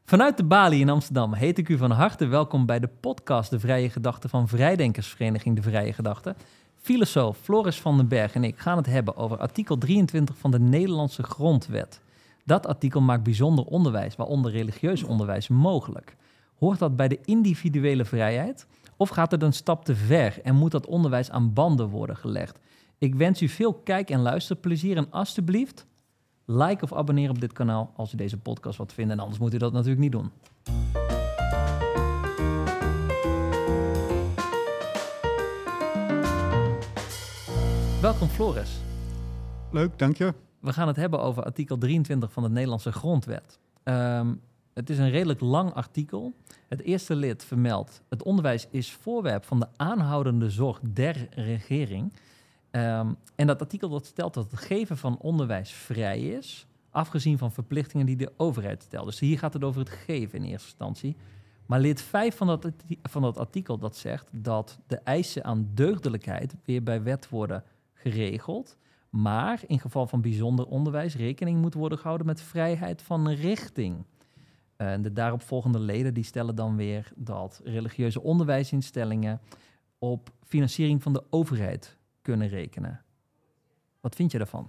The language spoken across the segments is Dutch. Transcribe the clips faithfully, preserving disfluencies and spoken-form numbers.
Vanuit de Bali in Amsterdam heet ik u van harte welkom bij de podcast De Vrije Gedachte van Vrijdenkersvereniging De Vrije Gedachte. Filosoof Floris van den Berg en ik gaan het hebben over artikel drieëntwintig van de Nederlandse Grondwet. Dat artikel maakt bijzonder onderwijs, waaronder religieus onderwijs, mogelijk. Hoort dat bij de individuele vrijheid? Of gaat het een stap te ver en moet dat onderwijs aan banden worden gelegd? Ik wens u veel kijk- en luisterplezier en alstublieft like of abonneer op dit kanaal als u deze podcast wat vindt. En anders moet u dat natuurlijk niet doen. Welkom Floris. Leuk, dank je. We gaan het hebben over artikel drieëntwintig van de Nederlandse Grondwet. Um, het is een redelijk lang artikel. Het eerste lid vermeldt: het onderwijs is voorwerp van de aanhoudende zorg der regering. Um, en dat artikel dat stelt dat het geven van onderwijs vrij is, afgezien van verplichtingen die de overheid stelt. Dus hier gaat het over het geven in eerste instantie. Maar lid vijf van dat, van dat artikel dat zegt dat de eisen aan deugdelijkheid weer bij wet worden geregeld, maar in geval van bijzonder onderwijs rekening moet worden gehouden met vrijheid van richting. En de daaropvolgende leden die stellen dan weer dat religieuze onderwijsinstellingen op financiering van de overheid kunnen rekenen. Wat vind je daarvan?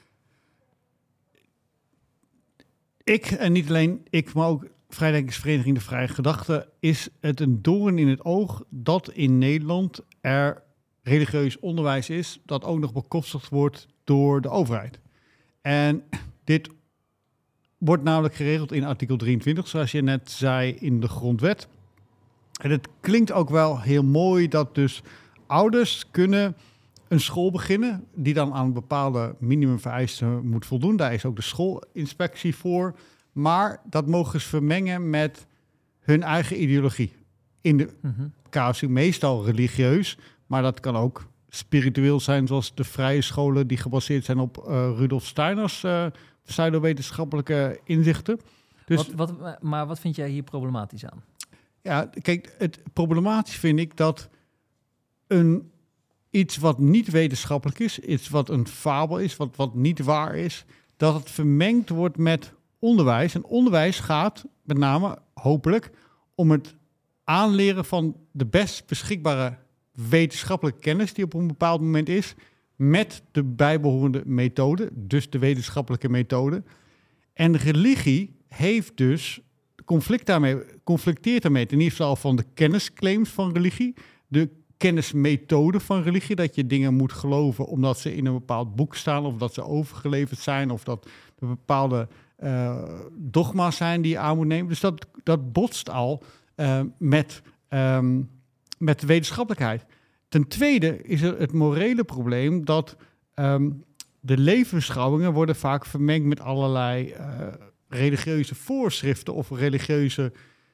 Ik, en niet alleen ik, maar ook Vrijdenkersvereniging De Vrije Gedachte, is het een doorn in het oog dat in Nederland er religieus onderwijs is dat ook nog bekostigd wordt door de overheid. En dit wordt namelijk geregeld in artikel drieëntwintig, zoals je net zei, in de Grondwet. En het klinkt ook wel heel mooi dat dus ouders kunnen een school beginnen die dan aan bepaalde minimumvereisten moet voldoen. Daar is ook de schoolinspectie voor. Maar dat mogen ze vermengen met hun eigen ideologie. In de mm-hmm. casu meestal religieus, maar dat kan ook spiritueel zijn, zoals de vrije scholen die gebaseerd zijn op uh, Rudolf Steiners uh, pseudowetenschappelijke inzichten. Dus, wat, wat, maar wat vind jij hier problematisch aan? Ja, kijk, het problematisch vind ik dat een iets wat niet wetenschappelijk is, iets wat een fabel is, wat, wat niet waar is, dat het vermengd wordt met onderwijs. En onderwijs gaat met name, hopelijk, om het aanleren van de best beschikbare wetenschappelijke kennis die op een bepaald moment is, met de bijbehorende methode, dus de wetenschappelijke methode. En religie heeft dus conflict daarmee, conflicteert daarmee ten eerste al van de kennisclaims van religie, de kennismethode van religie, dat je dingen moet geloven omdat ze in een bepaald boek staan of dat ze overgeleverd zijn of dat er bepaalde uh, dogma's zijn die je aan moet nemen. Dus dat, dat botst al uh, met, um, met de wetenschappelijkheid. Ten tweede is er het morele probleem dat um, de levensbeschouwingen worden vaak vermengd met allerlei uh, religieuze voorschriften of religieuze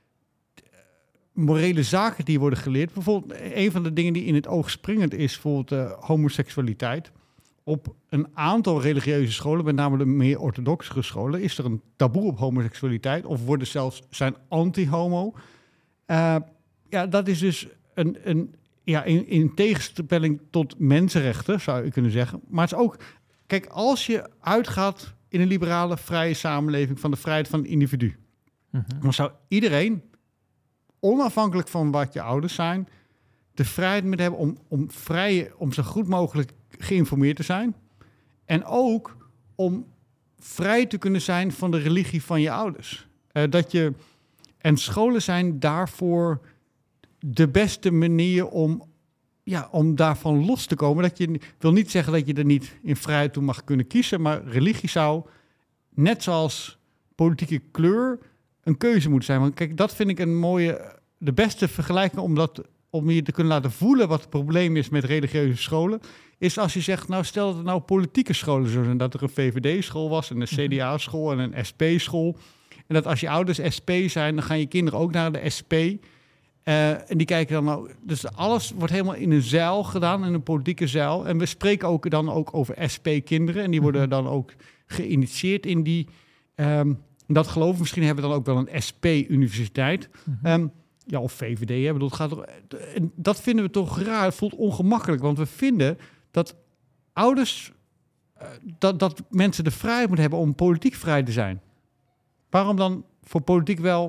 morele zaken die worden geleerd. Bijvoorbeeld, een van de dingen die in het oog springend is, bijvoorbeeld uh, homoseksualiteit. Op een aantal religieuze scholen, met name de meer orthodoxe scholen, is er een taboe op homoseksualiteit of worden zelfs zijn anti-homo. Uh, ja, dat is dus een, een ja, in, in tegenstelling tot mensenrechten, zou je kunnen zeggen. Maar het is ook, kijk, als je uitgaat in een liberale, vrije samenleving van de vrijheid van het individu, mm-hmm. dan zou iedereen, onafhankelijk van wat je ouders zijn, de vrijheid moeten hebben om, om, vrij, om zo goed mogelijk geïnformeerd te zijn. En ook om vrij te kunnen zijn van de religie van je ouders. Uh, dat je, en scholen zijn daarvoor de beste manier om, ja, om daarvan los te komen. Dat je wil niet zeggen dat je er niet in vrijheid toe mag kunnen kiezen, maar religie zou, net zoals politieke kleur, een keuze moeten zijn. Want kijk, dat vind ik een mooie, de beste vergelijking om, dat, om je te kunnen laten voelen wat het probleem is met religieuze scholen, is als je zegt, nou stel dat er nou politieke scholen zo zijn, dat er een V V D-school was en een C D A-school en een S P-school. En dat als je ouders S P zijn, dan gaan je kinderen ook naar de S P. Uh, en die kijken dan nou, dus alles wordt helemaal in een zeil gedaan, in een politieke zeil. En we spreken ook dan ook over S P-kinderen en die worden dan ook geïnitieerd in die. Um, dat geloven, misschien hebben we dan ook wel een S P-universiteit. Mm-hmm. Um, ja, of V V D. Hè, bedoel, het gaat toch, en dat vinden we toch raar. Het voelt ongemakkelijk, want we vinden dat ouders, uh, dat, dat mensen de vrijheid moeten hebben om politiek vrij te zijn. Waarom dan voor politiek wel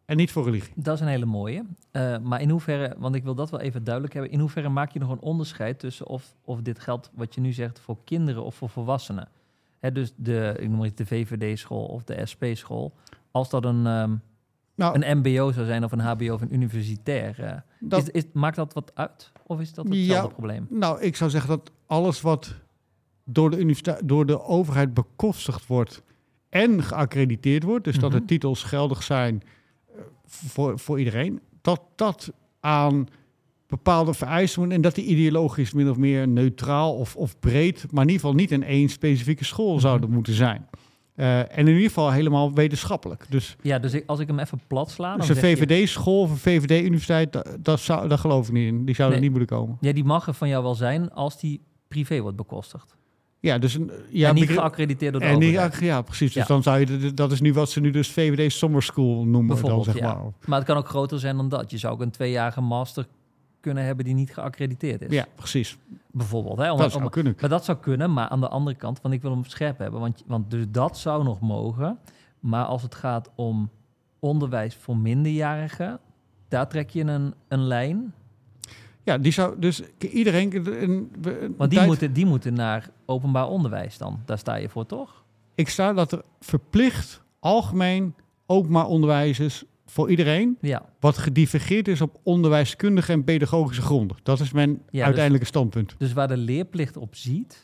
en niet voor religie. Dat is een hele mooie. Uh, maar in hoeverre, want ik wil dat wel even duidelijk hebben, in hoeverre maak je nog een onderscheid tussen of, of dit geldt wat je nu zegt voor kinderen of voor volwassenen? Hè, dus de, ik noem het de V V D-school of de S P-school. Als dat een, um, nou, een M B O zou zijn of een H B O of een universitair, uh, dat, is, is, maakt dat wat uit? Of is dat hetzelfde ja, probleem? Nou, ik zou zeggen dat alles wat door de, universiteit, door de overheid bekostigd wordt en geaccrediteerd wordt, dus mm-hmm. dat de titels geldig zijn uh, voor, voor iedereen, dat dat aan bepaalde vereisten moet en dat die ideologisch min of meer neutraal of, of breed, maar in ieder geval niet in één specifieke school mm-hmm. zouden moeten zijn. Uh, en in ieder geval helemaal wetenschappelijk. Dus, ja, dus ik, als ik hem even plat sla... Dus een V V D-school of een V V D-universiteit, dat, dat, zou, dat geloof ik niet in. Die zouden nee. niet moeten komen. Ja, die mag er van jou wel zijn als die privé wordt bekostigd. Ja, dus een, ja, en niet begre- geaccrediteerd door de en overheid. Niet, ja, precies. Dus ja. dan zou je... De, dat is nu wat ze nu dus V V D Summer School noemen. Dan, zeg ja. maar. Maar het kan ook groter zijn dan dat. Je zou ook een tweejarige master kunnen hebben die niet geaccrediteerd is. Ja, precies. Bijvoorbeeld. Hè, om, dat zou om, kunnen. Maar dat zou kunnen, maar aan de andere kant, want ik wil hem scherp hebben, want, want dus dat zou nog mogen. Maar als het gaat om onderwijs voor minderjarigen, daar trek je een, een lijn. Ja, die zou dus iedereen... Een, een, een Want die, tijd... moeten, die moeten naar openbaar onderwijs dan. Daar sta je voor, toch? Ik sta dat er verplicht algemeen openbaar onderwijs is voor iedereen, ja. wat gedivergeerd is op onderwijskundige en pedagogische gronden. Dat is mijn ja, uiteindelijke dus, standpunt. Dus waar de leerplicht op ziet,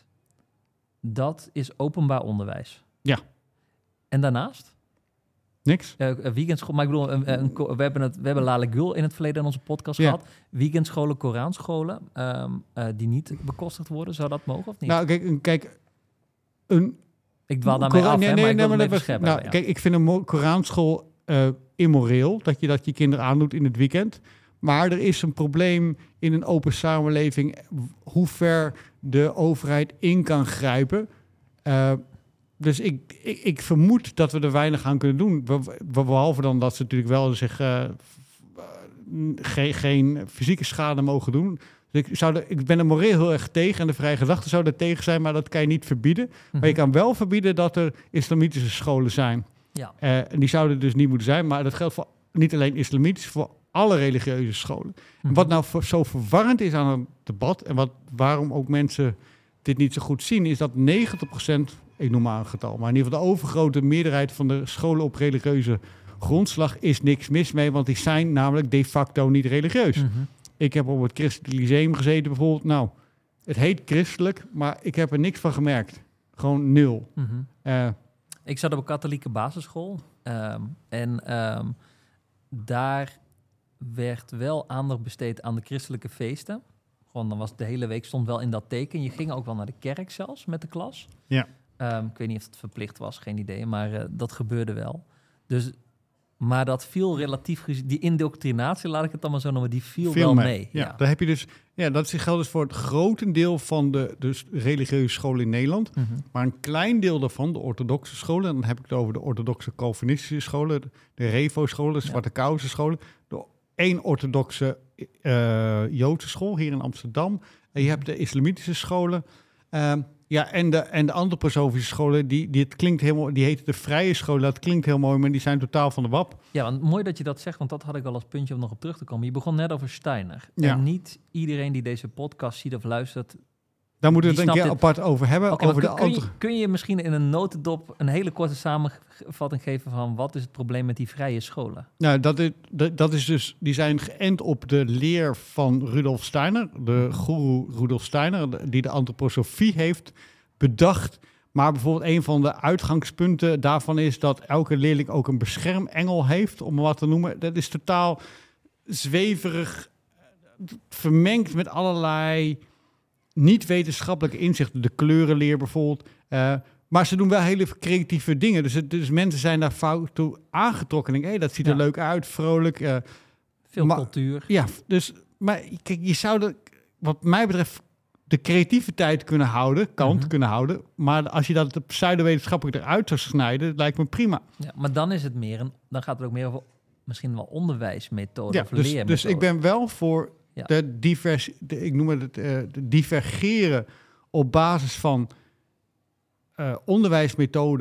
dat is openbaar onderwijs. Ja. En daarnaast? Niks. Uh, weekendschool, maar ik bedoel, een, een, een, we hebben het, we hebben Lale Gül in het verleden in onze podcast ja. gehad. Weekendscholen, Koranscholen, um, uh, die niet bekostigd worden, zou dat mogen of niet? Nou, kijk, kijk een... Ik dwaal daarmee Koran, af, nee, hè, nee, maar ik nee, wil nee, het even nou, hebben, ja. Kijk, ik vind een Koranschool uh, immoreel, dat je dat je kinderen aandoet in het weekend. Maar er is een probleem in een open samenleving hoe ver de overheid in kan grijpen. Uh, dus ik, ik, ik vermoed dat we er weinig aan kunnen doen. Behalve dan dat ze natuurlijk wel zich uh, geen, geen fysieke schade mogen doen. Dus ik, zou de, ik ben er moreel heel erg tegen en de vrije gedachte zou er tegen zijn, maar dat kan je niet verbieden. Mm-hmm. Maar je kan wel verbieden dat er islamitische scholen zijn. Ja. Uh, en die zouden dus niet moeten zijn, maar dat geldt voor niet alleen islamitisch, voor alle religieuze scholen. Mm-hmm. Wat nou voor, zo verwarrend is aan het debat en wat, waarom ook mensen dit niet zo goed zien, is dat negentig procent, ik noem maar een getal, maar in ieder geval de overgrote meerderheid van de scholen op religieuze grondslag is niks mis mee, want die zijn namelijk de facto niet religieus. Mm-hmm. Ik heb op het Christelijk Lyceum gezeten bijvoorbeeld. Nou, het heet christelijk, maar ik heb er niks van gemerkt. Gewoon nul. Mm-hmm. Uh, ik zat op een katholieke basisschool. Um, en um, daar werd wel aandacht besteed aan de christelijke feesten. Gewoon, dan was de hele week stond wel in dat teken. Je ging ook wel naar de kerk zelfs met de klas. Ja. Um, ik weet niet of het verplicht was, geen idee. Maar uh, dat gebeurde wel. Dus... Maar dat viel relatief gezien, die indoctrinatie, laat ik het dan maar zo noemen, die viel Veel wel mee. mee. Ja, ja. Daar heb je dus, ja, dat geldt dus voor het grotendeel van de dus religieuze scholen in Nederland. Mm-hmm. Maar een klein deel daarvan, de orthodoxe scholen, en dan heb ik het over de orthodoxe Calvinistische scholen, de Revo-scholen, de Zwarte ja. Kousen scholen, de één orthodoxe uh, Joodse school hier in Amsterdam. En je hebt de islamitische scholen. Uh, Ja, en de, en de antroposofische scholen, die, die, het klinkt helemaal, die heten de vrije scholen. Dat klinkt heel mooi, maar die zijn totaal van de wap. Ja, want mooi dat je dat zegt, want dat had ik al als puntje om nog op terug te komen. Je begon net over Steiner. Ja. En niet iedereen die deze podcast ziet of luistert... Daar moeten we het een keer dit. apart over hebben. Okay, over kun, de kun, antro- je, kun je misschien in een notendop een hele korte samenvatting geven van wat is het probleem met die vrije scholen? Nou, dat is, dat is dus, die zijn geënt op de leer van Rudolf Steiner, de goeroe Rudolf Steiner, die de antroposofie heeft bedacht. Maar bijvoorbeeld een van de uitgangspunten daarvan is dat elke leerling ook een beschermengel heeft, om wat te noemen. Dat is totaal zweverig, vermengd met allerlei niet-wetenschappelijke inzichten. De kleurenleer bijvoorbeeld. Uh, maar ze doen wel hele creatieve dingen. Dus, het, dus mensen zijn daar fout toe aangetrokken. En denken, hey, dat ziet er ja. leuk uit, vrolijk. Uh, Veel maar, cultuur. Ja, dus, maar kijk, je zou er, wat mij betreft, de creativiteit kunnen houden, kant mm-hmm. kunnen houden. Maar als je dat pseudowetenschappelijk eruit zou snijden, lijkt me prima. Ja, maar dan is het meer een, dan gaat het ook meer over misschien wel onderwijsmethode ja, of dus, leermethode. Dus ik ben wel voor ja. de, divers, de, ik noem het uh, de divergeren op basis van uh, onderwijsmethode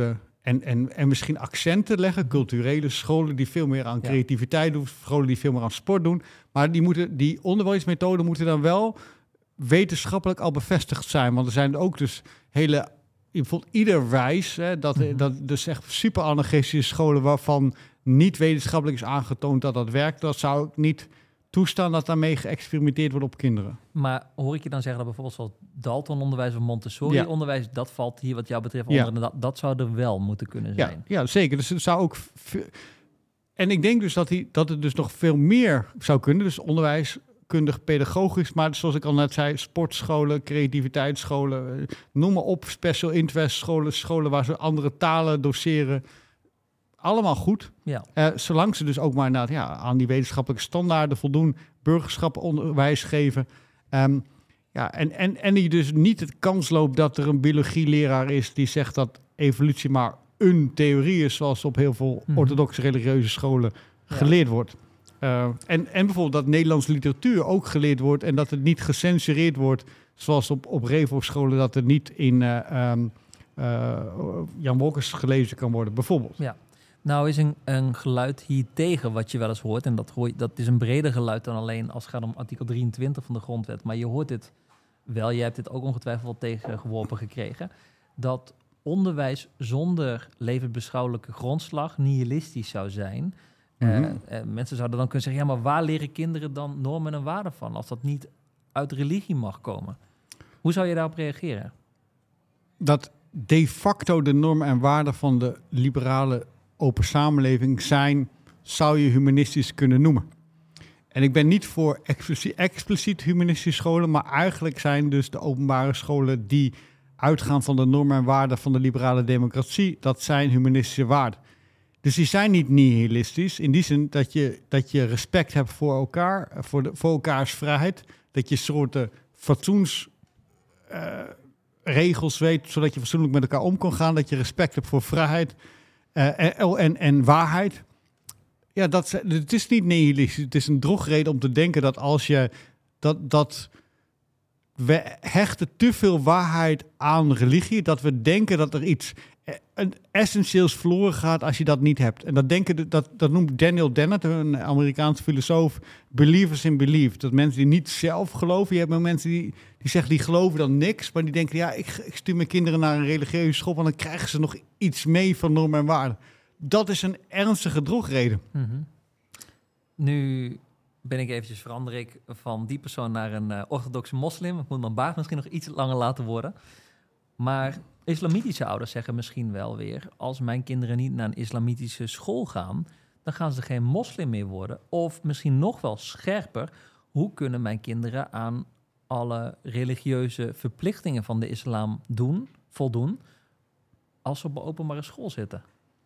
En, en, en misschien accenten leggen, culturele scholen die veel meer aan Ja. creativiteit doen, scholen die veel meer aan sport doen. Maar die, moeten, die onderwijsmethoden moeten dan wel wetenschappelijk al bevestigd zijn. Want er zijn ook dus hele, bijvoorbeeld ieder wijs, hè, dat, Mhm. dat dus echt super anarchistische scholen waarvan niet wetenschappelijk is aangetoond dat dat werkt, dat zou ik niet toestaan dat daarmee geëxperimenteerd wordt op kinderen. Maar hoor ik je dan zeggen dat bijvoorbeeld zoals Dalton-onderwijs of Montessori-onderwijs, dat valt hier wat jou betreft Ja. onder, dat, dat zou er wel moeten kunnen Ja, zijn. ja, zeker. Dus het zou ook. ve- En ik denk dus dat, die, dat het dus nog veel meer zou kunnen. Dus onderwijskundig, pedagogisch, maar zoals ik al net zei, sportscholen, creativiteitsscholen, eh, noem maar op, special interest scholen, scholen waar ze andere talen doseren. Allemaal goed. Ja. Eh, zolang ze dus ook maar inderdaad, ja, aan die wetenschappelijke standaarden voldoen, burgerschappenonderwijs geven. Ehm, ja, en, en, en die dus niet het kans loopt dat er een biologieleraar is die zegt dat evolutie maar een theorie is, zoals op heel veel Mhm. orthodoxe religieuze scholen Ja. geleerd wordt. Uh, en, en bijvoorbeeld dat Nederlandse literatuur ook geleerd wordt en dat het niet gecensureerd wordt, zoals op, op Revo-scholen, dat het niet in uh, um, uh, Jan Wolkers gelezen kan worden, bijvoorbeeld. Ja. Nou is een, een geluid hier tegen wat je wel eens hoort, en dat, hoor je, dat is een breder geluid dan alleen als het gaat om artikel drieëntwintig van de grondwet, maar je hoort dit wel, jij hebt dit ook ongetwijfeld wel tegengeworpen gekregen, dat onderwijs zonder levensbeschouwelijke grondslag nihilistisch zou zijn. Mm-hmm. Uh, uh, mensen zouden dan kunnen zeggen, ja, maar waar leren kinderen dan normen en waarden van, als dat niet uit religie mag komen? Hoe zou je daarop reageren? Dat de facto de normen en waarden van de liberale open samenleving zijn, zou je humanistisch kunnen noemen. En ik ben niet voor expliciet, expliciet humanistische scholen, maar eigenlijk zijn dus de openbare scholen die uitgaan van de normen en waarden van de liberale democratie, dat zijn humanistische waarden. Dus die zijn niet nihilistisch, in die zin dat je, dat je respect hebt voor elkaar, voor, de, voor elkaars vrijheid, dat je soorten fatsoensregels uh, weet, zodat je fatsoenlijk met elkaar om kan gaan, dat je respect hebt voor vrijheid uh, en, en, en waarheid. Ja, dat, het is niet nihilistisch. Het is een drogreden om te denken dat als je dat, dat we hechten te veel waarheid aan religie, dat we denken dat er iets een essentieels verloren gaat als je dat niet hebt. En dat denken, dat, dat noemt Daniel Dennett, een Amerikaanse filosoof, believers in belief. Dat mensen die niet zelf geloven, je hebt maar mensen die, die zeggen die geloven dan niks, maar die denken, ja, ik, ik stuur mijn kinderen naar een religieuze school, want dan krijgen ze nog iets mee van normen en waarden. Dat is een ernstige drogreden. Mm-hmm. Nu ben ik eventjes, verander ik van die persoon naar een uh, orthodoxe moslim. Ik moet mijn baard misschien nog iets langer laten worden. Maar islamitische ouders zeggen misschien wel weer, als mijn kinderen niet naar een islamitische school gaan, dan gaan ze geen moslim meer worden. Of misschien nog wel scherper, hoe kunnen mijn kinderen aan alle religieuze verplichtingen van de islam doen, voldoen, als ze op een openbare school zitten?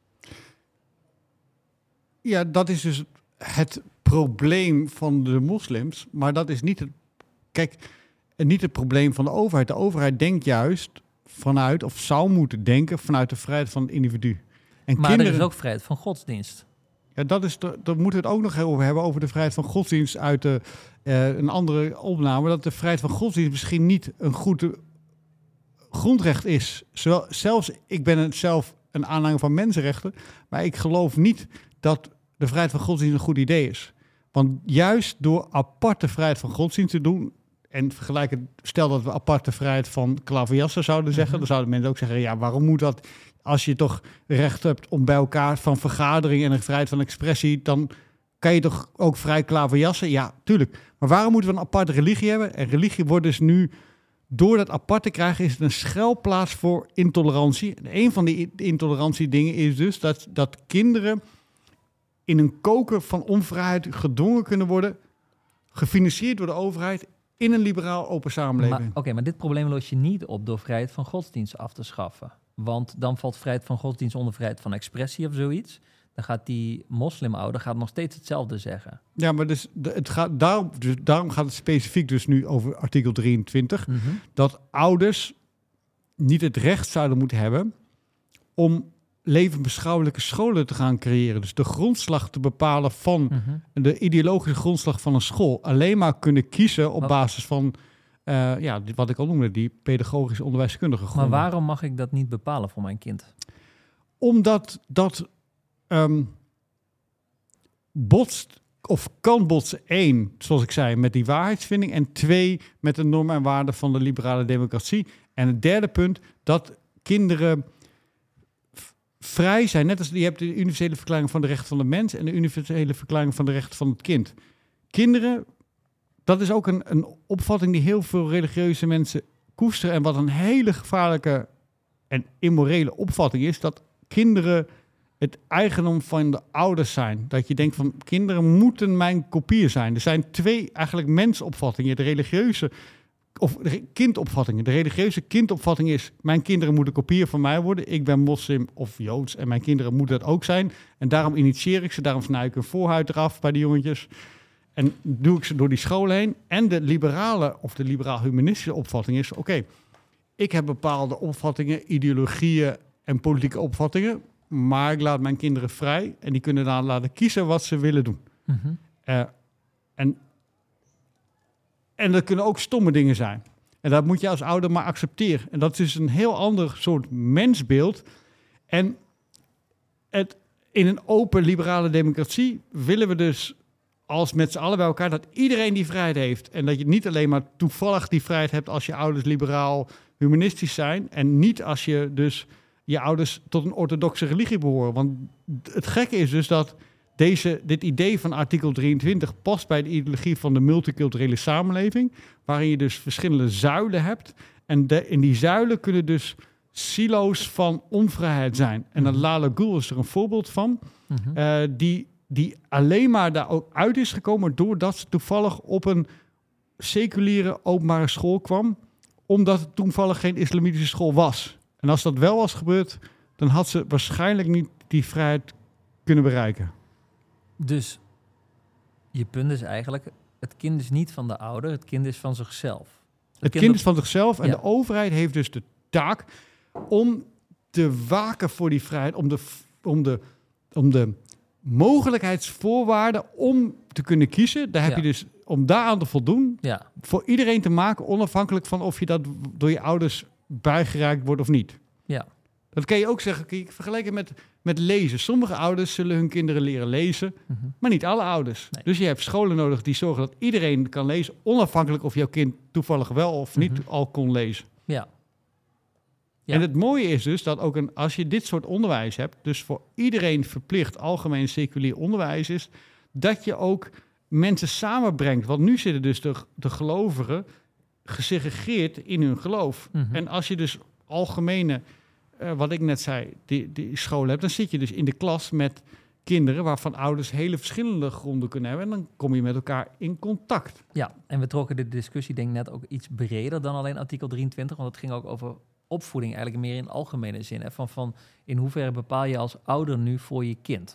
Ja, dat is dus het probleem van de moslims, maar dat is niet het, kijk, niet het probleem van de overheid. De overheid denkt juist vanuit, of zou moeten denken, vanuit de vrijheid van het individu. En maar kinderen, er is ook vrijheid van godsdienst. Ja, dat is de, daar moeten we het ook nog over hebben, over de vrijheid van godsdienst uit de, uh, een andere opname, dat de vrijheid van godsdienst misschien niet een goed grondrecht is. Zowel, zelfs, ik ben het zelf een aanhanger van mensenrechten, maar ik geloof niet dat de vrijheid van godsdienst een goed idee is. Want juist door aparte vrijheid van godsdienst te doen, en vergelijken, stel dat we aparte vrijheid van klaverjassen zouden zeggen, mm-hmm. dan zouden mensen ook zeggen, ja, waarom moet dat, als je toch recht hebt om bij elkaar van vergadering en een vrijheid van expressie, dan kan je toch ook vrij klaverjassen? Ja, tuurlijk. Maar waarom moeten we een aparte religie hebben? En religie wordt dus nu, door dat apart te krijgen, is het een schuilplaats voor intolerantie. En een van die intolerantiedingen is dus dat, dat kinderen in een koker van onvrijheid gedwongen kunnen worden, gefinancierd door de overheid, in een liberaal open samenleving. Oké, okay, maar dit probleem los je niet op door vrijheid van godsdienst af te schaffen. Want dan valt vrijheid van godsdienst onder vrijheid van expressie of zoiets. Dan gaat die moslimouder gaat nog steeds hetzelfde zeggen. Ja, maar dus, het gaat, daarom, dus, daarom gaat het specifiek dus nu over artikel drieëntwintig. Mm-hmm. Dat ouders niet het recht zouden moeten hebben om levensbeschouwelijke scholen te gaan creëren. Dus de grondslag te bepalen van mm-hmm. de ideologische grondslag van een school. Alleen maar kunnen kiezen op maar, basis van, uh, ja, wat ik al noemde, die pedagogisch onderwijskundige gronden. Maar waarom mag ik dat niet bepalen voor mijn kind? omdat dat um, botst of kan botsen, één, zoals ik zei, met die waarheidsvinding en twee, met de normen en waarden van de liberale democratie. En het derde punt, dat kinderen f- vrij zijn, net als je hebt de universele verklaring van de rechten van de mens en de universele verklaring van de rechten van het kind. Kinderen, dat is ook een, een opvatting die heel veel religieuze mensen koesteren en wat een hele gevaarlijke en immorele opvatting is, dat kinderen het eigendom van de ouders zijn. Dat je denkt van, kinderen moeten mijn kopieën zijn. Er zijn twee eigenlijk mensopvattingen. De religieuze, of de kindopvattingen. De religieuze kindopvatting is, mijn kinderen moeten kopieën van mij worden. Ik ben moslim of joods en mijn kinderen moeten dat ook zijn. En daarom initieer ik ze, daarom snij ik hun voorhuid eraf bij de jongetjes. En doe ik ze door die school heen. En de liberale of de liberaal-humanistische opvatting is, oké, okay, ik heb bepaalde opvattingen, ideologieën en politieke opvattingen, maar ik laat mijn kinderen vrij en die kunnen dan laten kiezen wat ze willen doen. Mm-hmm. Uh, en, en dat kunnen ook stomme dingen zijn. En dat moet je als ouder maar accepteren. En dat is een heel ander soort mensbeeld. En het, in een open liberale democratie willen we dus als met z'n allen bij elkaar dat iedereen die vrijheid heeft. En dat je niet alleen maar toevallig die vrijheid hebt als je ouders liberaal humanistisch zijn en niet als je dus je ouders tot een orthodoxe religie behoren. Want het gekke is dus dat deze, dit idee van artikel drieëntwintig past bij de ideologie van de multiculturele samenleving, waarin je dus verschillende zuilen hebt. En de, in die zuilen kunnen dus silo's van onvrijheid zijn. En dan Lala Gül is er een voorbeeld van, Mm-hmm. uh, die, die alleen maar daar ook uit is gekomen doordat ze toevallig op een seculiere openbare school kwam, omdat het toevallig geen islamitische school was. En als dat wel was gebeurd, dan had ze waarschijnlijk niet die vrijheid kunnen bereiken. Dus je punt is eigenlijk, het kind is niet van de ouder, het kind is van zichzelf. Het, het kind, kind is van zichzelf en ja. de overheid heeft dus de taak om te waken voor die vrijheid, om de, om de, om de mogelijkheidsvoorwaarden om te kunnen kiezen. Daar heb Ja. je dus, om daaraan te voldoen, Ja, voor iedereen te maken, onafhankelijk van of je dat door je ouders bijgereikt wordt of niet. ja. Dat kan je ook zeggen, kijk, vergeleken met, met lezen. Sommige ouders zullen hun kinderen leren lezen, Mm-hmm. maar niet alle ouders. Nee. Dus je hebt scholen nodig die zorgen dat iedereen kan lezen, onafhankelijk of jouw kind toevallig wel of niet Mm-hmm. al kon lezen. Ja. Ja. En het mooie is dus dat ook een, als je dit soort onderwijs hebt, dus voor iedereen verplicht algemeen seculier onderwijs is, dat je ook mensen samenbrengt. Want nu zitten dus de, de gelovigen gesegregeerd in hun geloof. Mm-hmm. En als je dus algemene, uh, wat ik net zei, die, die scholen hebt, dan zit je dus in de klas met kinderen waarvan ouders hele verschillende gronden kunnen hebben. En dan kom je met elkaar in contact. Ja, en we trokken de discussie denk ik net ook iets breder dan alleen artikel drieëntwintig, want het ging ook over opvoeding eigenlijk meer in algemene zin. Hè? Van, van in hoeverre bepaal je als ouder nu voor je kind?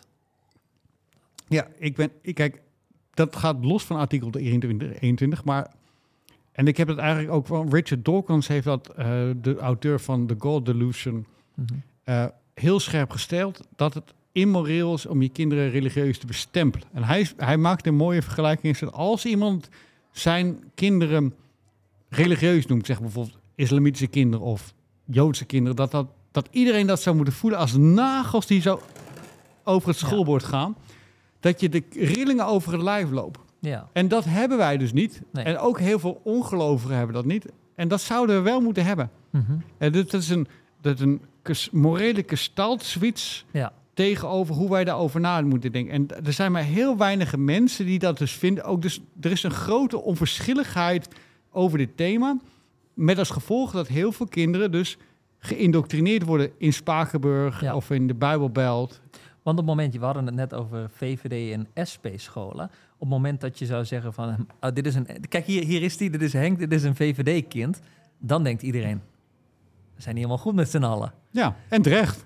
Ja, ik ben, ik, kijk, dat gaat los van artikel eenentwintig, maar, en ik heb het eigenlijk ook van Richard Dawkins heeft dat, uh, de auteur van The God Delusion, Mm-hmm. uh, heel scherp gesteld, dat het immoreel is om je kinderen religieus te bestempelen. En hij, hij maakt een mooie vergelijking, dat als iemand zijn kinderen religieus noemt, zeg bijvoorbeeld islamitische kinderen of Joodse kinderen, dat, dat, dat iedereen dat zou moeten voelen als nagels die zo over het schoolbord ja. gaan, dat je de rillingen over het lijf loopt. Ja. En dat hebben wij dus niet. Nee. En ook heel veel ongelovigen hebben dat niet. En dat zouden we wel moeten hebben. Mm-hmm. En dat is een, dat is een morele gestaltswitch Ja. tegenover hoe wij daarover na moeten denken. En er zijn maar heel weinig mensen die dat dus vinden. Ook dus, er is een grote onverschilligheid over dit thema. Met als gevolg dat heel veel kinderen dus geïndoctrineerd worden in Spakenburg ja. of in de Bijbelbelt. Want op het moment, we hadden het net over V V D en S P-scholen. Op het moment dat je zou zeggen van, oh, dit is een, kijk hier, hier is die, dit is Henk, dit is een V V D-kind. Dan denkt iedereen, we zijn niet helemaal goed met z'n allen. Ja, en terecht.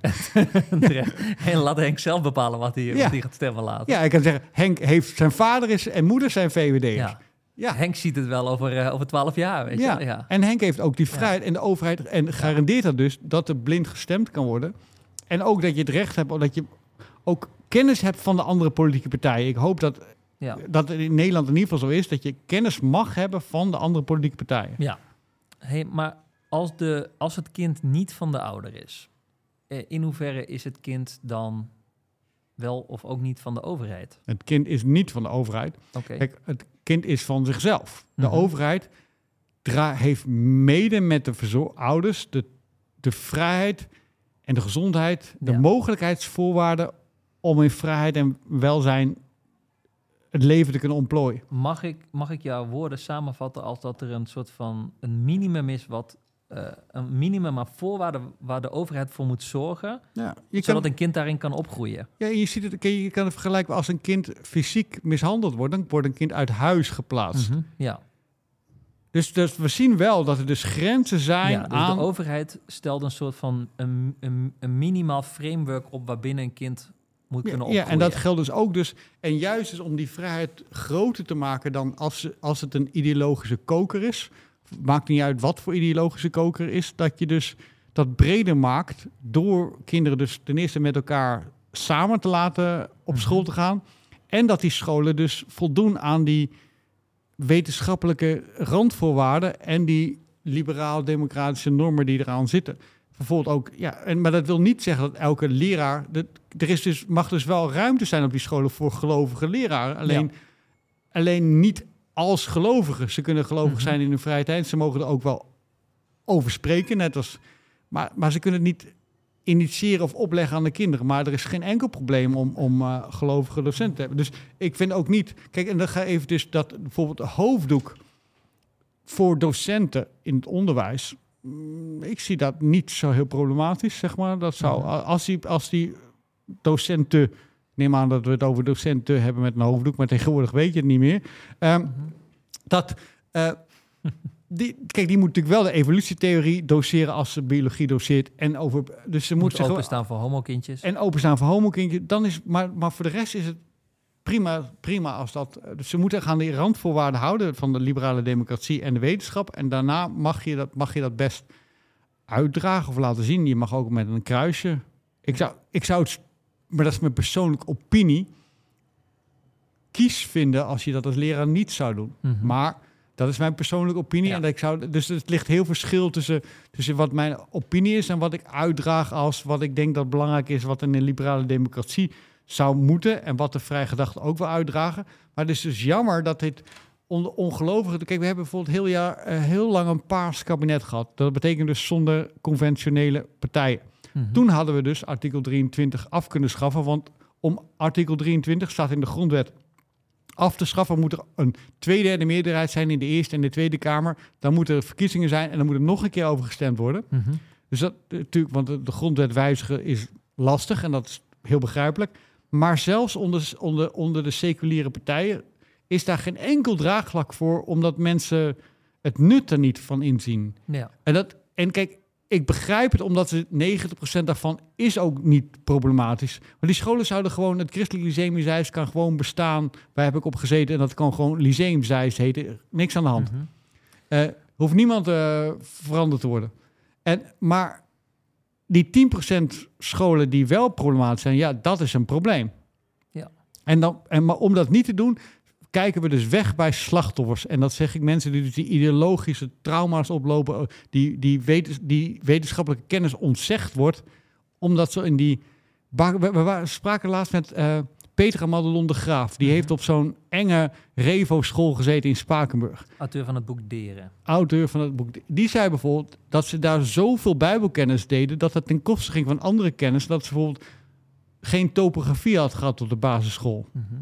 En laat Henk zelf bepalen wat hij, ja. wat hij gaat stemmen laten. Ja, ik kan zeggen, Henk heeft zijn vader is en moeder zijn V V D'ers. Ja. Ja. Henk ziet het wel over, uh, over twaalf jaar, weet ja. je. Ja. En Henk heeft ook die vrijheid ja. en de overheid en garandeert dat dus dat er blind gestemd kan worden. En ook dat je het recht hebt, dat je ook kennis hebt van de andere politieke partijen. Ik hoop dat, ja. dat het in Nederland in ieder geval zo is, dat je kennis mag hebben van de andere politieke partijen. Ja, hey, maar als, de, als het kind niet van de ouder is, uh, in hoeverre is het kind dan wel of ook niet van de overheid? Het kind is niet van de overheid. Okay. Kijk, het kind is van zichzelf. De Mm-hmm. overheid dra- heeft mede met de verzor- ouders de, de vrijheid en de gezondheid, de Ja. mogelijkheidsvoorwaarden om in vrijheid en welzijn het leven te kunnen ontplooien. Mag ik, mag ik jouw woorden samenvatten als dat er een soort van een minimum is wat uh, een minimum aan voorwaarden waar de overheid voor moet zorgen, Ja, je zodat kan, een kind daarin kan opgroeien? ja, je ziet het, je kan het vergelijken als een kind fysiek mishandeld wordt, dan wordt een kind uit huis geplaatst. Mm-hmm. Ja. Dus, dus we zien wel dat er dus grenzen zijn ja, dus aan... de overheid stelt een soort van een, een, een minimaal framework op waarbinnen een kind moet Ja, kunnen ja, opgroeien. en dat geldt dus ook dus... En juist dus om die vrijheid groter te maken dan als, ze- als het een ideologische koker is. Maakt niet uit wat voor ideologische koker is. Dat je dus dat breder maakt door kinderen dus ten eerste met elkaar samen te laten op Mhm. school te gaan. En dat die scholen dus voldoen aan die wetenschappelijke randvoorwaarden en die liberaal-democratische normen die eraan zitten. Bijvoorbeeld ook, ja, en, maar dat wil niet zeggen dat elke leraar... Dat, er is dus, mag dus wel ruimte zijn op die scholen voor gelovige leraren. Alleen, Ja. alleen niet als gelovigen. Ze kunnen gelovig Mhm. zijn in hun vrije tijd. Ze mogen er ook wel over spreken, net als... Maar, maar ze kunnen het niet initiëren of opleggen aan de kinderen. Maar er is geen enkel probleem om, om uh, gelovige docenten te hebben. Dus ik vind ook niet... Kijk, en dan ga even dus dat bijvoorbeeld de hoofddoek voor docenten in het onderwijs... Mm, Ik zie dat niet zo heel problematisch, zeg maar. Dat zou, Mhm. als, die, als die docenten... Ik neem aan dat we het over docenten hebben met een hoofddoek... maar tegenwoordig weet je het niet meer. Um, Mhm. dat... Uh, die, kijk, die moet natuurlijk wel de evolutietheorie doseren... als ze biologie doseert. En over, dus ze moet Moet zich wel- openstaan voor homokindjes. en openstaan voor homokindjes. Dan is, maar, maar voor de rest is het prima, prima als dat... Dus ze moeten gaan die randvoorwaarden houden... van de liberale democratie en de wetenschap. En daarna mag je dat, mag je dat best uitdragen of laten zien. Je mag ook met een kruisje. Ik zou, ik zou het... Maar dat is mijn persoonlijke opinie. Kies vinden als je dat als leraar niet zou doen. Mhm. Maar dat is mijn persoonlijke opinie. Ja. En dat ik zou, dus het ligt heel verschil tussen, tussen wat mijn opinie is... en wat ik uitdraag als wat ik denk dat belangrijk is... wat in een liberale democratie zou moeten... en wat de vrije gedachte ook wil uitdragen. Maar het is dus jammer dat dit onder ongelovigen... Kijk, we hebben bijvoorbeeld heel, jaar, uh, heel lang een paars kabinet gehad. Dat betekent dus zonder conventionele partijen. Mhm. Toen hadden we dus artikel drieëntwintig af kunnen schaffen... want om artikel drieëntwintig staat in de grondwet... af te schaffen moet er een tweederde meerderheid zijn... in de Eerste en de Tweede Kamer. Dan moeten er verkiezingen zijn... en dan moet er nog een keer over gestemd worden. Mhm. Dus dat natuurlijk, want de, de grondwet wijzigen is lastig... en dat is heel begrijpelijk. Maar zelfs onder, onder, onder de seculiere partijen... is daar geen enkel draagvlak voor... omdat mensen het nut er niet van inzien. Ja. En, dat, en kijk, ik begrijp het, omdat ze negentig procent daarvan is ook niet problematisch. Maar die scholen zouden gewoon, het Christelijk Lyceum in Zeist kan gewoon bestaan. Waar heb ik op gezeten en dat kan gewoon Lyceum Zeist heten. Niks aan de hand. Mhm. Uh, hoeft niemand uh, veranderd te worden. En, maar die tien procent scholen die wel problematisch zijn, ja, dat is een probleem. Ja. En dan, en, maar om dat niet te doen, kijken we dus weg bij slachtoffers. En dat zeg ik mensen die dus die ideologische trauma's oplopen, die, die, wetens, die wetenschappelijke kennis ontzegd wordt, omdat ze in die... We, we, we spraken laatst met uh, Petra Madelon de Graaf. Die Mm-hmm. heeft op zo'n enge Revo-school gezeten in Spakenburg. Auteur van het boek Deren. Auteur van het boek. Die zei bijvoorbeeld dat ze daar zoveel bijbelkennis deden, dat dat ten koste ging van andere kennis. Dat ze bijvoorbeeld geen topografie had gehad op de basisschool. Mm-hmm.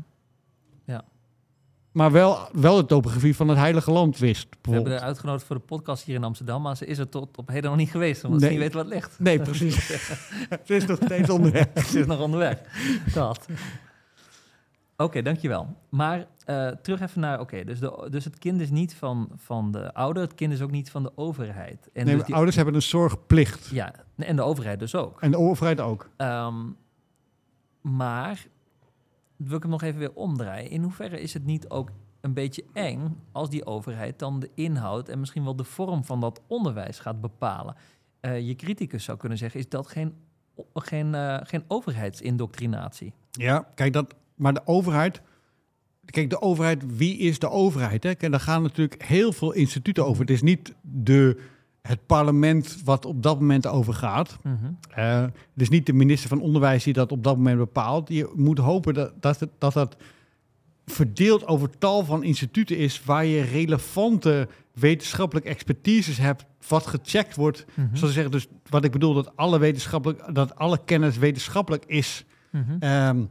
Maar wel, wel de topografie van het Heilige Land wist. We hebben haar uitgenodigd voor de podcast hier in Amsterdam, maar ze is er tot op heden nog niet geweest, omdat Nee. ze niet weet wat het ligt. Nee, precies. Ze is nog steeds onderweg. Ze is nog onderweg. Dat. Oké, okay, dankjewel. Maar uh, terug even naar, oké, okay, dus, de, dus het kind is niet van, van de ouder, het kind is ook niet van de overheid. En Nee, dus die, ouders hebben een zorgplicht. Ja, en de overheid dus ook. En de overheid ook. Um, maar, wil ik hem nog even weer omdraaien. In hoeverre is het niet ook een beetje eng als die overheid dan de inhoud en misschien wel de vorm van dat onderwijs gaat bepalen? Uh, je criticus zou kunnen zeggen, is dat geen, geen, uh, geen overheidsindoctrinatie? Ja, kijk, dat, maar de overheid... Kijk, de overheid, wie is de overheid? Hè? Kijk, daar gaan natuurlijk heel veel instituten over. Het is niet de, het parlement wat op dat moment over gaat. Mm-hmm. Uh, het is niet de minister van Onderwijs die dat op dat moment bepaalt. Je moet hopen dat dat, het, dat, dat verdeeld over tal van instituten is waar je relevante wetenschappelijke expertises hebt, wat gecheckt wordt. Mm-hmm. Zoals zeggen, dus wat ik bedoel, dat alle wetenschappelijk, dat alle kennis wetenschappelijk is. Mm-hmm. Um,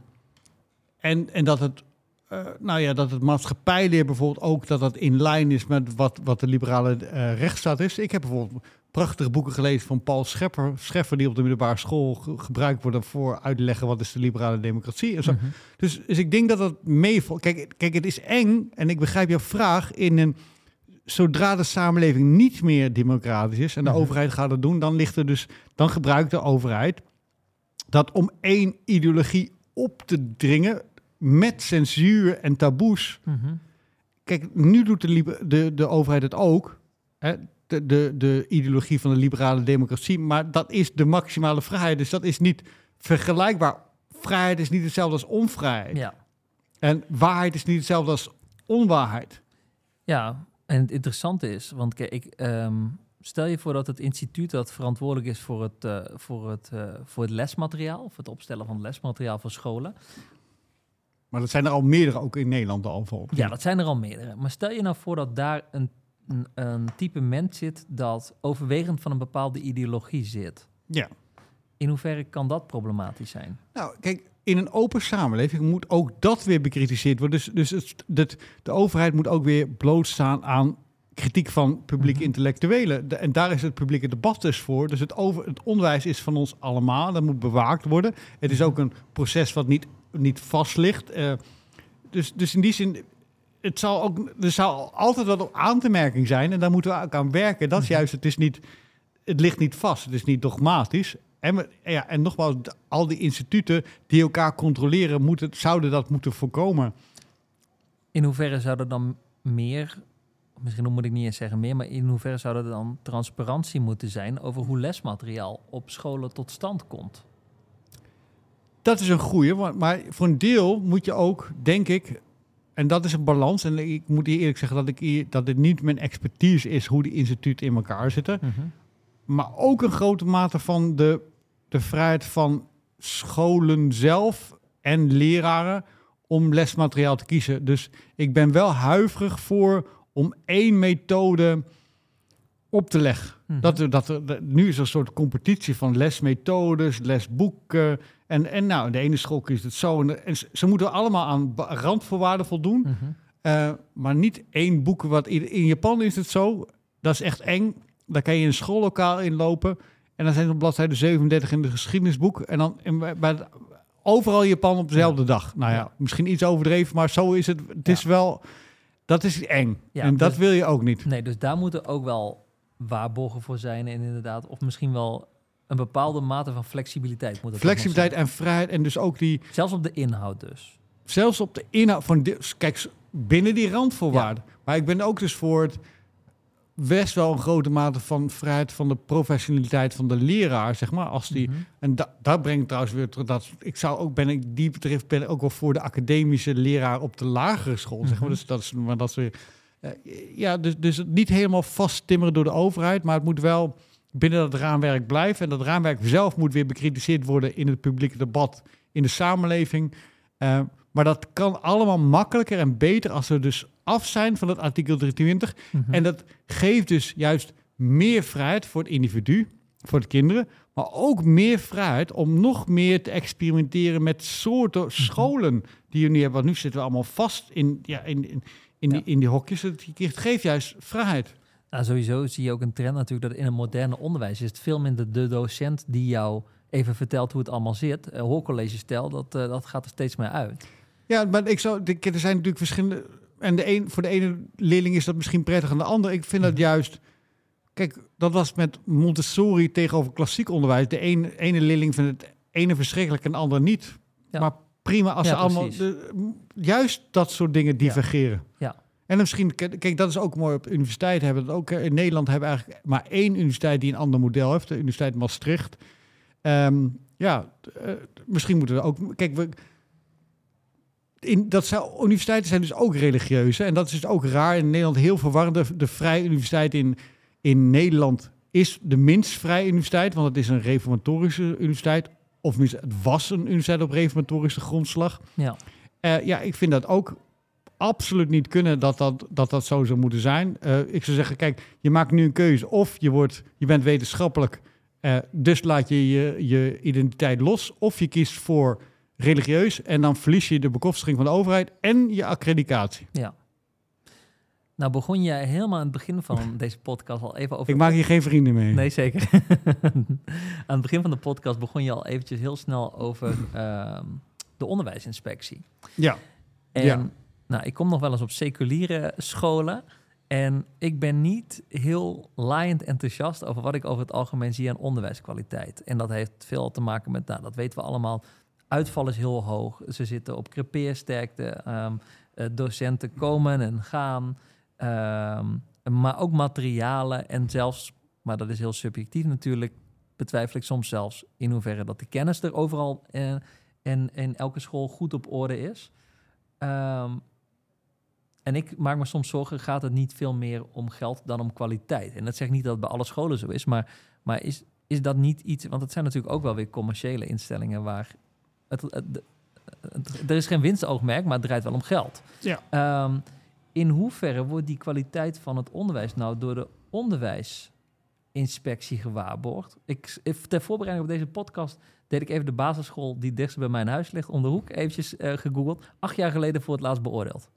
en, en dat het, uh, nou ja, dat het maatschappijleer bijvoorbeeld ook, dat dat in lijn is met wat, wat de liberale uh, rechtsstaat is. Ik heb bijvoorbeeld prachtige boeken gelezen van Paul Scheffer, Scheffer die op de middelbare school ge- gebruikt worden voor uit te leggen wat is de liberale democratie en zo. Mm-hmm. Dus, dus ik denk dat dat meevalt. Kijk, kijk, het is eng en ik begrijp jouw vraag in een zodra de samenleving niet meer democratisch is en de Mm-hmm. overheid gaat het doen, dan ligt er dus, dan gebruikt de overheid dat om één ideologie op te dringen met censuur en taboes. Mm-hmm. Kijk, nu doet de, liber- de, de overheid het ook. Hè? De, de, de ideologie van de liberale democratie. Maar dat is de maximale vrijheid. Dus dat is niet vergelijkbaar. Vrijheid is niet hetzelfde als onvrijheid. Ja. En waarheid is niet hetzelfde als onwaarheid. Ja, en het interessante is, want kijk, ik, um, stel je voor dat het instituut dat verantwoordelijk is voor het, uh, voor, het, uh, voor het lesmateriaal, of het opstellen van lesmateriaal voor scholen. Maar dat zijn er al meerdere ook in Nederland al voor. Ja, dat zijn er al meerdere. Maar stel je nou voor dat daar een, een, een type mens zit dat overwegend van een bepaalde ideologie zit. Ja. In hoeverre kan dat problematisch zijn? Nou, kijk, in een open samenleving moet ook dat weer bekritiseerd worden. Dus, dus het, het, de overheid moet ook weer blootstaan aan kritiek van publieke Mm-hmm. intellectuelen. De, en daar is het publieke debat dus voor. Dus het, over, het onderwijs is van ons allemaal. Dat moet bewaakt worden. Het is ook een proces wat niet, niet vast ligt. Uh, dus, dus in die zin, het zal ook, er zal altijd wat op aan te merking zijn. En daar moeten we ook aan werken. Dat is juist, het is niet, het ligt niet vast. Het is niet dogmatisch. En, we, ja, en nogmaals, al die instituten die elkaar controleren, moeten, zouden dat moeten voorkomen. In hoeverre zou er dan meer, misschien moet ik niet eens zeggen meer, maar in hoeverre zou er dan transparantie moeten zijn over hoe lesmateriaal op scholen tot stand komt? Dat is een goeie, maar voor een deel moet je ook, denk ik, en dat is een balans. En ik moet hier eerlijk zeggen dat, ik hier, dat dit niet mijn expertise is hoe die instituten in elkaar zitten. Mm-hmm. Maar ook een grote mate van de, de vrijheid van scholen zelf en leraren om lesmateriaal te kiezen. Dus ik ben wel huiverig voor om één methode op te leggen. Mm-hmm. Dat er, dat er, dat, nu is er een soort competitie van lesmethodes, lesboeken. En, en nou, de ene school kiest het zo. En, de, en ze, ze moeten allemaal aan randvoorwaarden voldoen. Mm-hmm. Uh, maar niet één boek. Wat in, in Japan is het zo. Dat is echt eng. Daar kan je in een schoollokaal inlopen. En dan zijn ze op bladzijde zevenendertig in het geschiedenisboek. En dan in, bij het, overal in Japan op dezelfde ja. dag. Nou ja, ja, misschien iets overdreven, maar zo is het. Het ja. is wel, dat is eng. Ja, en dat dus, wil je ook niet. Nee, dus daar moeten ook wel waarborgen voor zijn. En inderdaad, of misschien wel een bepaalde mate van flexibiliteit. Moet het flexibiliteit en vrijheid. En dus ook die... Zelfs op de inhoud dus. Zelfs op de inhoud van... De, kijk, binnen die randvoorwaarden. Ja. Maar ik ben ook dus voor het... best wel een grote mate van vrijheid van de professionaliteit van de leraar, zeg maar. Als die, mm-hmm. En da, dat brengt trouwens weer terug dat ik zou ook ben ik die betreft ben ik ook wel voor de academische leraar op de lagere school, mm-hmm. zeg maar. Dus dat is, maar dat is weer, uh, ja, dus, dus niet helemaal vasttimmeren door de overheid, maar het moet wel binnen dat raamwerk blijven. En dat raamwerk zelf moet weer bekritiseerd worden in het publieke debat, in de samenleving. Uh, maar dat kan allemaal makkelijker en beter als we dus af zijn van het artikel driehonderdtwintig. Mm-hmm. En dat geeft dus juist meer vrijheid voor het individu, voor de kinderen, maar ook meer vrijheid om nog meer te experimenteren met soorten mm-hmm. scholen die je nu hebben. Want nu zitten we allemaal vast in, ja, in, in, in, ja. die, in die hokjes. Het geeft juist vrijheid. Nou, sowieso zie je ook een trend natuurlijk dat in het moderne onderwijs is het veel minder de docent die jou even vertelt hoe het allemaal zit. Uh, hoorcollegestijl, dat, uh, dat gaat er steeds meer uit. Ja, maar ik zou, er zijn natuurlijk verschillende... En de een, voor de ene leerling is dat misschien prettig aan de andere. Ik vind dat juist... Kijk, dat was met Montessori tegenover klassiek onderwijs. De ene, ene leerling vindt het ene verschrikkelijk en de andere niet. Ja. Maar prima als ja, ze allemaal... De, juist dat soort dingen divergeren. Ja. Ja. En misschien... Kijk, dat is ook mooi op de universiteit hebben. Dat ook in Nederland hebben we eigenlijk maar één universiteit die een ander model heeft. De Universiteit Maastricht. Um, ja, uh, misschien moeten we ook... Kijk, we... In, dat zou, universiteiten zijn dus ook religieuze. En dat is dus ook raar. In Nederland heel verwarrend. De, de Vrije Universiteit in, in Nederland is de minst vrije universiteit, want het is een reformatorische universiteit. Of tenminste, het was een universiteit op reformatorische grondslag. Ja. Uh, ja, ik vind dat ook absoluut niet kunnen dat dat, dat, dat zo zou moeten zijn. Uh, ik zou zeggen, kijk, je maakt nu een keuze. Of je, wordt, je bent wetenschappelijk, uh, dus laat je, je je identiteit los. Of je kiest voor religieus en dan verlies je de bekostiging van de overheid en je accreditatie. Ja. Nou begon jij helemaal aan het begin van deze podcast al even over... Ik maak hier geen vrienden mee. Nee, zeker. Aan het begin van de podcast begon je al eventjes heel snel over uh, de onderwijsinspectie. Ja. En ja. nou, ik kom nog wel eens op seculiere scholen en ik ben niet heel laaiend enthousiast over wat ik over het algemeen zie aan onderwijskwaliteit. En dat heeft veel te maken met, nou, dat weten we allemaal, uitval is heel hoog. Ze zitten op crepeersterkte, um, uh, docenten komen en gaan... Um, maar ook materialen en zelfs, maar dat is heel subjectief natuurlijk, betwijfel ik soms zelfs in hoeverre dat de kennis er overal uh, en in elke school goed op orde is. Um, en ik maak me soms zorgen, gaat het niet veel meer om geld dan om kwaliteit? En dat zegt niet dat het bij alle scholen zo is, maar, maar is, is dat niet iets, want het zijn natuurlijk ook wel weer commerciële instellingen waar het, het, het, het, er is geen winstoogmerk, maar het draait wel om geld. Ja. Um, In hoeverre wordt die kwaliteit van het onderwijs nou door de onderwijsinspectie gewaarborgd? Ik, ter voorbereiding op deze podcast deed ik even de basisschool die dichtst bij mijn huis ligt om de hoek eventjes uh, gegoogeld. Acht jaar geleden voor het laatst beoordeeld.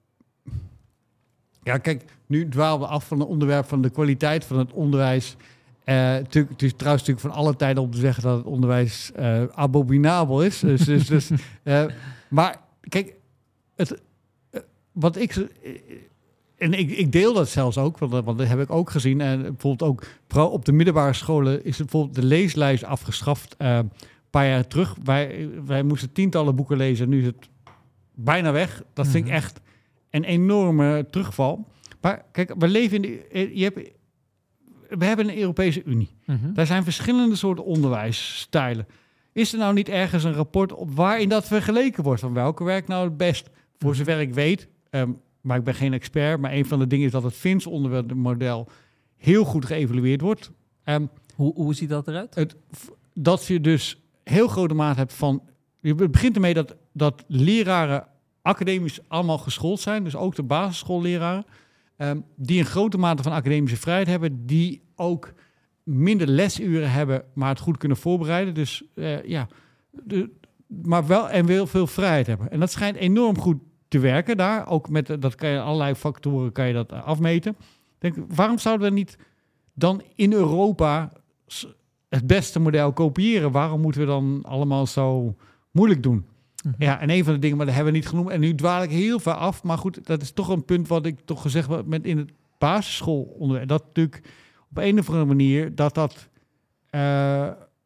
Ja, kijk, nu dwalen we af van het onderwerp van de kwaliteit van het onderwijs. Uh, tuurlijk, het is trouwens natuurlijk van alle tijden om te zeggen dat het onderwijs uh, abominabel is. dus, dus, dus, uh, maar kijk, het, uh, wat ik... Uh, En ik, ik deel dat zelfs ook, want, want dat heb ik ook gezien. En bijvoorbeeld ook vooral op de middelbare scholen is bijvoorbeeld de leeslijst afgeschaft uh, een paar jaar terug. Wij, wij moesten tientallen boeken lezen, nu is het bijna weg. Dat mm-hmm. vind ik echt een enorme terugval. Maar kijk, we leven in de, je hebt, we hebben een Europese Unie. Mm-hmm. Daar zijn verschillende soorten onderwijsstijlen. Is er nou niet ergens een rapport op waarin dat vergeleken wordt? Van welke werkt nou het best? Voor zover ik weet... Um, Maar ik ben geen expert. Maar een van de dingen is dat het Fins onderwijsmodel heel goed geëvalueerd wordt. Um, hoe, hoe ziet dat eruit? Het, dat je dus heel grote mate hebt van... Het begint ermee dat, dat leraren academisch allemaal geschoold zijn. Dus ook de basisschoolleraren. Um, die een grote mate van academische vrijheid hebben. Die ook minder lesuren hebben, maar het goed kunnen voorbereiden. Dus uh, ja, de, maar wel en wel veel vrijheid hebben. En dat schijnt enorm goed te werken daar. Ook met, dat kan je allerlei factoren kan je dat afmeten. Denk, waarom zouden we niet dan in Europa het beste model kopiëren? Waarom moeten we dan allemaal zo moeilijk doen? Mm-hmm. Ja, en een van de dingen, maar dat hebben we niet genoemd. En nu dwaal ik heel ver af. Maar goed, dat is toch een punt wat ik toch gezegd heb met in het basisschoolonderwijs. Dat natuurlijk op een of andere manier dat dat uh,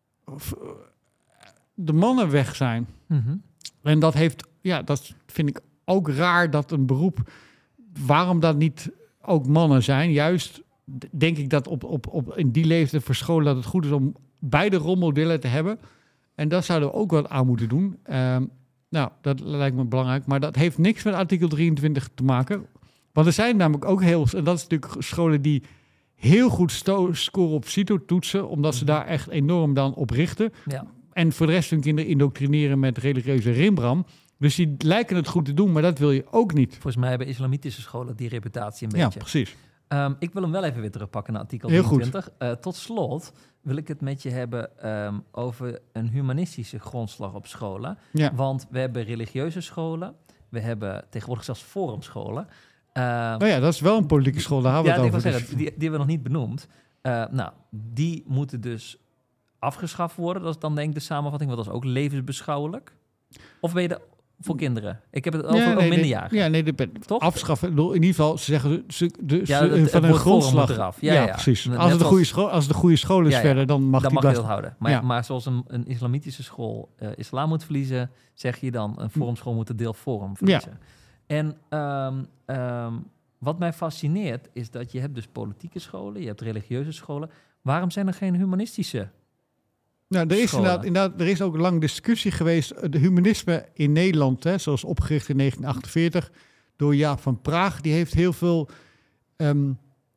de mannen weg zijn. Mm-hmm. En dat heeft, ja, dat vind ik ook raar dat een beroep, waarom dat niet ook mannen zijn. Juist denk ik dat op, op, op in die leeftijd voor scholen dat het goed is om beide rolmodellen te hebben. En dat zouden we ook wat aan moeten doen. Um, nou, dat lijkt me belangrijk. Maar dat heeft niks met artikel drieëntwintig te maken. Want er zijn namelijk ook heel... En dat is natuurlijk scholen die heel goed sto- scoren op CITO-toetsen, omdat ze daar echt enorm dan op richten. Ja. En voor de rest hun kinderen indoctrineren met religieuze rimbram. Dus die lijken het goed te doen, maar dat wil je ook niet. Volgens mij hebben islamitische scholen die reputatie een beetje. Ja, precies. Um, ik wil hem wel even weer terugpakken naar artikel drieëntwintig. Uh, tot slot wil ik het met je hebben um, over een humanistische grondslag op scholen. Ja. Want we hebben religieuze scholen. We hebben tegenwoordig zelfs forumscholen. Uh, oh ja, dat is wel een politieke school. Daar hebben we ja, het over. Zeggen, die, die hebben we nog niet benoemd. Uh, nou, die moeten dus afgeschaft worden. Dat is dan denk ik de samenvatting. Want dat is ook levensbeschouwelijk. Of ben je de... Voor kinderen. Ik heb het over ja, nee, minderjarigen. Ja, nee, de, toch? Afschaffen. In ieder geval, ze zeggen ze, de, ja, ze, het, van het een grondslag. Eraf. Ja, ja, ja, ja, precies. Als het, de goede school, als het de goede school is ja, ja. verder, dan mag, dan die mag je dat houden. Maar, ja. maar zoals een, een islamitische school uh, islam moet verliezen, zeg je dan een forumschool moet het deel forum verliezen. Ja. En um, um, wat mij fascineert is dat je hebt dus politieke scholen, je hebt religieuze scholen. Waarom zijn er geen humanistische? Nou, er is inderdaad, inderdaad, er is ook lang discussie geweest. De humanisme in Nederland, hè, zoals opgericht in negentien achtenveertig door Jaap van Praag, die heeft heel veel um,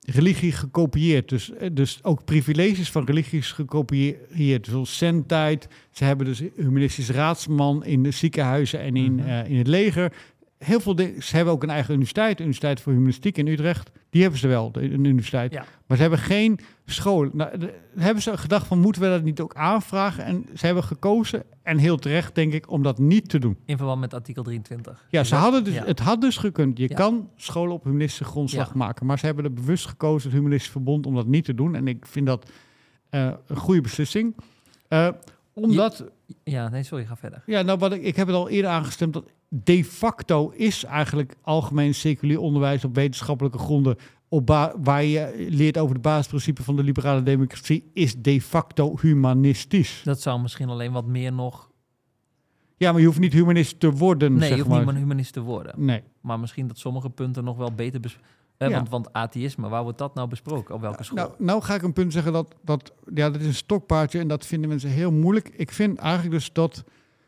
religie gekopieerd. Dus, dus ook privileges van religies gekopieerd. Zoals zendtijd. Ze hebben dus humanistisch raadsman in de ziekenhuizen en in, mm-hmm. uh, in het leger. Heel veel dingen. Ze hebben ook een eigen universiteit. De Universiteit voor Humanistiek in Utrecht. Die hebben ze wel, de, een universiteit. Ja. Maar ze hebben geen school. Nou, de, hebben ze gedacht van, moeten we dat niet ook aanvragen? En ze hebben gekozen, en heel terecht denk ik, om dat niet te doen. In verband met artikel drieëntwintig. Ja, ze dat? hadden dus, ja. het had dus gekund. Je ja. kan scholen op humanistische grondslag ja. maken. Maar ze hebben er bewust gekozen, het Humanistisch Verbond, om dat niet te doen. En ik vind dat uh, een goede beslissing. Uh, omdat... Je, ja, nee, sorry, ga verder. Ja, nou, wat ik, ik heb het al eerder aangestemd, dat de facto is eigenlijk algemeen seculier onderwijs op wetenschappelijke gronden, op ba- waar je leert over de basisprincipes van de liberale democratie, is de facto humanistisch. Dat zou misschien alleen wat meer nog... Ja, maar je hoeft niet humanist te worden, Nee, zeg je hoeft maar. niet meer humanist te worden. Nee. Maar misschien dat sommige punten nog wel beter... Bes- eh, Ja. want, want atheïsme, waar wordt dat nou besproken? Op welke school? Nou, nou ga ik een punt zeggen dat, dat... Ja, dat is een stokpaardje en dat vinden mensen heel moeilijk. Ik vind eigenlijk dus dat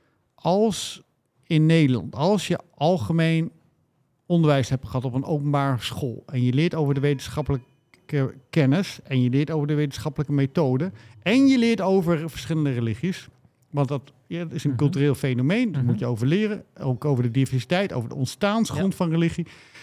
als in Nederland, als je algemeen onderwijs hebt gehad op een openbare school en je leert over de wetenschappelijke kennis en je leert over de wetenschappelijke methode en je leert over verschillende religies, want dat, ja, dat is een Mm-hmm. cultureel fenomeen, daar Mm-hmm. moet je over leren, ook over de diversiteit, over de ontstaansgrond Ja. van religie.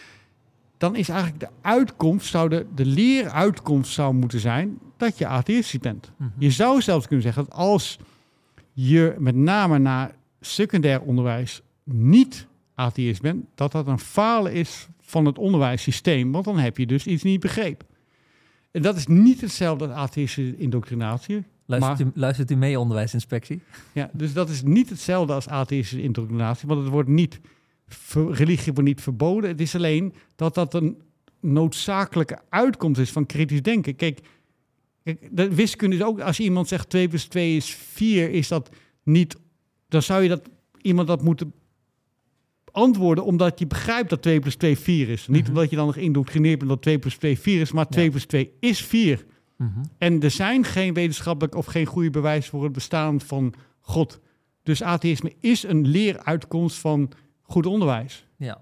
Dan is eigenlijk de uitkomst, zou de, de leeruitkomst zou moeten zijn dat je atheïstisch bent. Mm-hmm. Je zou zelfs kunnen zeggen dat als je met name naar secundair onderwijs niet atheïst bent, dat dat een falen is van het onderwijssysteem, want dan heb je dus iets niet begrepen. En dat is niet hetzelfde als atheïstische indoctrinatie. Luistert, maar, u, luistert u mee, onderwijsinspectie? Ja, dus dat is niet hetzelfde als atheïstische indoctrinatie, want het wordt niet, ver, religie wordt niet verboden. Het is alleen dat dat een noodzakelijke uitkomst is van kritisch denken. Kijk, kijk de wiskunde is ook, als iemand zegt twee plus twee is vier, is dat niet, dan zou je dat iemand dat moeten antwoorden omdat je begrijpt dat twee plus twee vier is. Niet Mm-hmm. omdat je dan nog geïndoctrineerd bent dat twee plus twee vier is, maar twee Ja. plus twee is vier. Mm-hmm. En er zijn geen wetenschappelijk of geen goede bewijs voor het bestaan van God. Dus atheïsme is een leeruitkomst van goed onderwijs. Ja.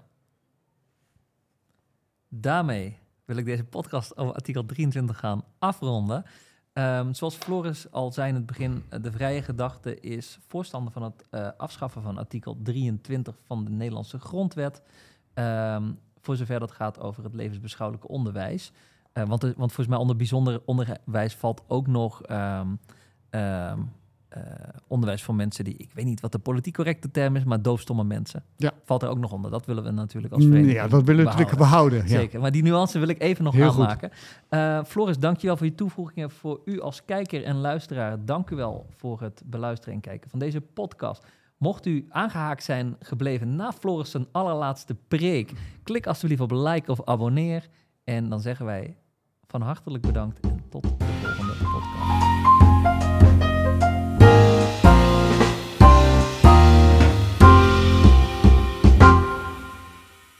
Daarmee wil ik deze podcast over artikel drieëntwintig gaan afronden. Um, zoals Floris al zei in het begin, de vrije gedachte is voorstander van het uh, afschaffen van artikel drieëntwintig van de Nederlandse grondwet. Um, voor zover dat gaat over het levensbeschouwelijke onderwijs. Uh, want, want volgens mij onder bijzonder onderwijs valt ook nog um, um, uh, onderwijs voor mensen die, ik weet niet wat de politiek correcte term is, maar doofstomme mensen. Ja. Valt er ook nog onder. Dat willen we natuurlijk als vereniging Ja, dat willen we natuurlijk behouden. Ja. Zeker, maar die nuance wil ik even nog Heel aanmaken. Uh, Floris, dankjewel voor je toevoegingen. Voor u als kijker en luisteraar, dank u wel voor het beluisteren en kijken van deze podcast. Mocht u aangehaakt zijn gebleven na Floris' zijn allerlaatste preek, klik alsjeblieft op like of abonneer. En dan zeggen wij van hartelijk bedankt en tot de volgende podcast.